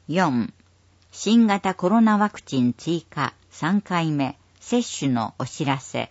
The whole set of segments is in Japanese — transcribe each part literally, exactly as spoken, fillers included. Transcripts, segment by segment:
よん. 新型コロナワクチン追加さんかいめ接種のお知らせ。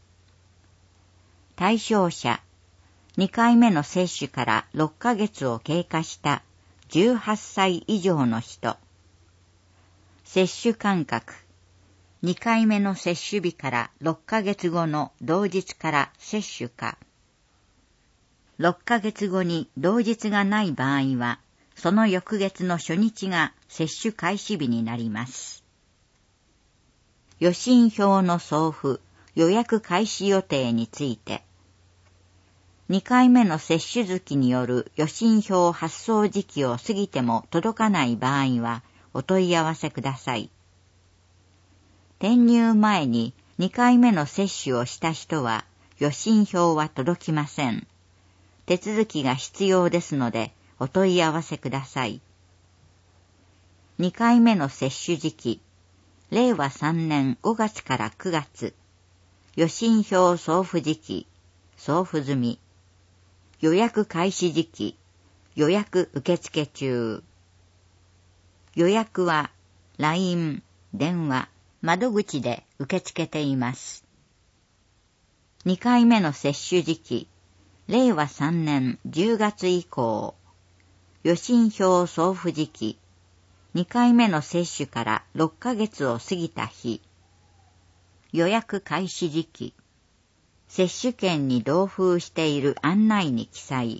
対象者、にかいめの接種からろっかげつを経過したじゅうはっさい以上の人。接種間隔、にかいめの接種日からろっかげつごの同日から接種か。ろっかげつごに同日がない場合は、その翌月の初日が接種開始日になります。予診票の送付、予約開始予定について、にかいめの接種月による予診票発送時期を過ぎても届かない場合はお問い合わせください。転入前ににかいめの接種をした人は予診票は届きません。手続きが必要ですのでお問い合わせください。にかいめの接種時期、れいわさんねんごがつからくがつ、予診票送付時期、送付済み、予約開始時期、予約受付中。予約は ライン、電話、窓口で受け付けています。にかいめの接種時期、れいわさんねんじゅうがつ以降、予診票送付時期、にかいめの接種からろっかげつを過ぎた日、予約開始時期、接種券に同封している案内に記載。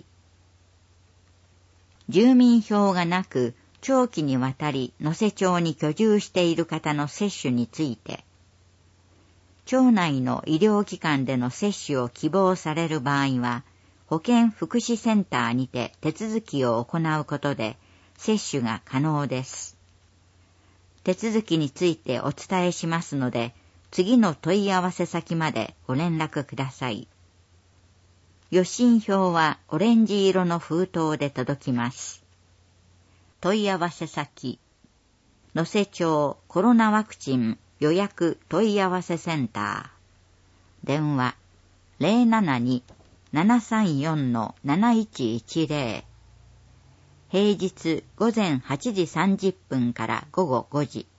住民票がなく、長期にわたり能勢町に居住している方の接種について、町内の医療機関での接種を希望される場合は、保健福祉センターにて手続きを行うことで、接種が可能です。手続きについてお伝えしますので、次の問い合わせ先までご連絡ください。予診票はオレンジ色の封筒で届きます。問い合わせ先、能勢町コロナワクチン予約問い合わせセンター。電話 ゼロななに ななさんよん なないちいちゼロ。平日午前はちじさんじゅっぷんから午後ごじ。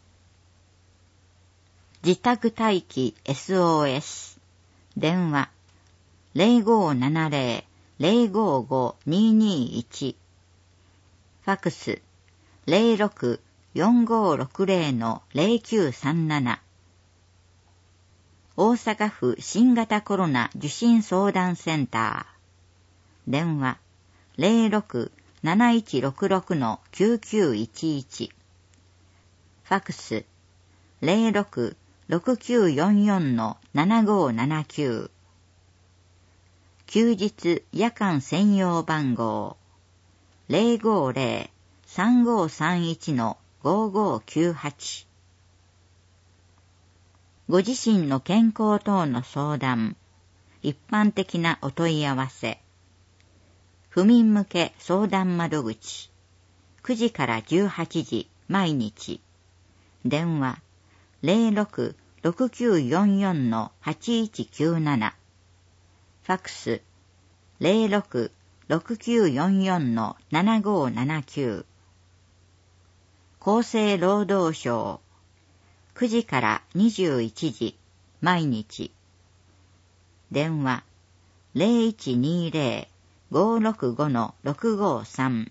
自宅待機 エスオーエス。電話 ゼロごななゼロ ゼロごご ににいち。ファクス ゼロろく よんごろくゼロ のゼロきゅうさんなな。大阪府新型コロナ受診相談センター。電話 ゼロろく なないちろくろく のきゅうきゅういちいち。ファクス ゼロろく ろくきゅうよんよん のななごななきゅう。休日夜間専用番号 ゼロごゼロ さんごさんいち のごごきゅうはち。ご自身の健康等の相談、一般的なお問い合わせ、府民向け相談窓口、くじからじゅうはちじ毎日、電話 ゼロろく ろくきゅうよんよん のはちいちきゅうなな、ファクス ゼロろく ろくきゅうよんよん のななごななきゅう。厚生労働省くじからにじゅういちじ毎日、電話 ゼロいちにゼロ ごろくご のろくごさん。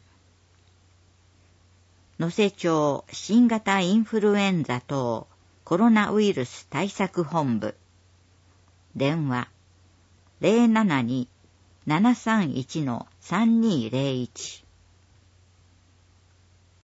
能勢町新型インフルエンザ等コロナウイルス対策本部。電話 ゼロななに ななさんいち のさんにゼロいち。